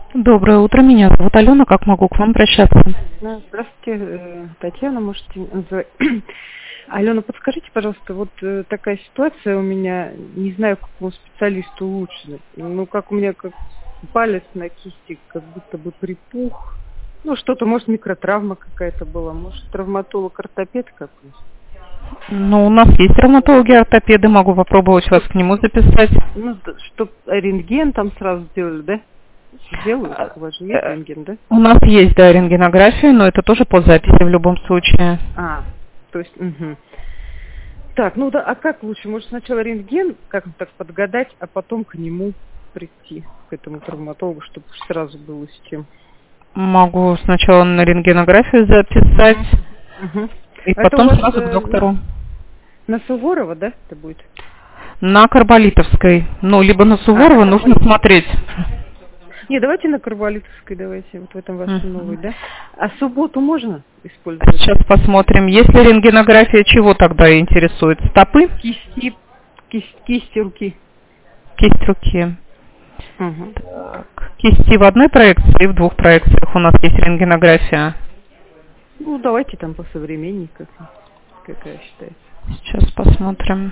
Доброе утро, меня зовут Алена, как могу к вам обращаться? Здравствуйте, Татьяна, можете называть. Алена, подскажите, пожалуйста, вот такая ситуация у меня, не знаю, к какому специалисту лучше. Ну, как у меня как палец на кисти, как будто бы припух. Ну, что-то, может, микротравма какая-то была, может, травматолог-ортопед какой-то. Ну, у нас есть травматологи-ортопеды, могу попробовать вас к нему записать. Ну, чтоб рентген там сразу сделали, да? Делают? У вас же есть рентген, да? У нас есть, да, рентгенография, но это тоже по записи в любом случае. То есть, Так, ну да, а как лучше? Может, сначала рентген, как так подгадать, а потом к нему прийти, к этому травматологу, чтобы сразу было с чем? Могу сначала на рентгенографию записать, и А это потом у вас, сразу к доктору. На Суворова, да, это будет? На Карболитовской. Ну, либо на Суворова нужно смотреть. Не, давайте на Карболитовской, давайте, вот в этом вашем новой, да? А субботу можно использовать? Сейчас посмотрим. Если рентгенография чего тогда интересует? Стопы? Кисти руки. Кисть руки. Так. Кисти в одной проекции и в двух проекциях у нас есть рентгенография. Ну, давайте там по современней, какая считается. Сейчас посмотрим.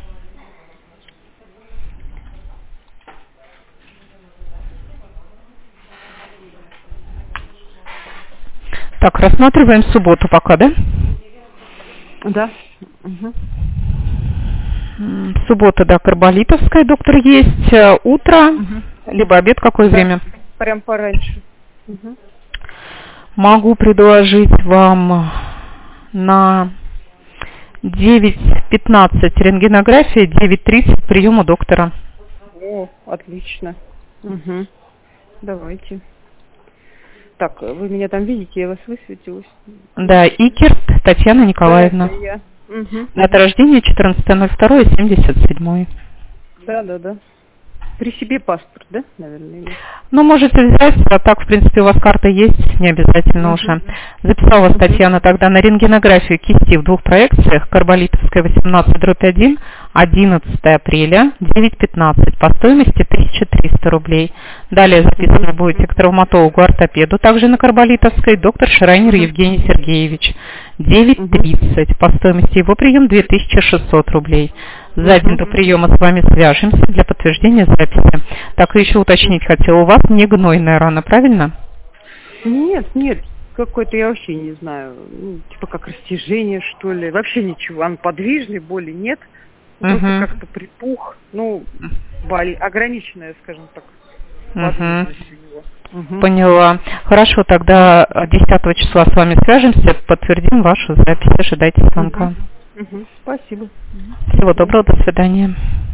Так, рассматриваем субботу пока, да? Да. Суббота, да, Карболитовская, доктор есть. Утро, либо обед, какое время? Прям пораньше. Могу предложить вам на 9:15 рентгенография, 9:30 прием у доктора. О, отлично. Давайте. Так, вы меня там видите, я вас высветилась. Да, Икерт Татьяна Николаевна. Да, это я. Дата рождения 14.02.77. Да. При себе паспорт, да, наверное? Или... Ну, можете взять, а так, в принципе, у вас карта есть, не обязательно уже. Записала вас, Татьяна, тогда на рентгенографию кисти в двух проекциях, Карболитовская 18/1, 11 апреля, 9:15, по стоимости 1300 рублей. Далее записаны будете к травматологу-ортопеду, также на Карболитовской, доктор Шрайнер Евгений Сергеевич, 9:30, по стоимости его прием 2600 рублей. За день до приема с вами свяжемся для подтверждения записи. Так, и еще уточнить хотела, у вас не гнойная рана, правильно? Нет, какой-то я вообще не знаю, типа как растяжение, что ли, вообще ничего, он подвижный, боли нет, просто как-то припух, ограниченная, скажем так, подвижность у него. Поняла. Хорошо, тогда 10 числа с вами свяжемся, подтвердим вашу запись, ожидайте звонка. Спасибо. Всего доброго, до свидания.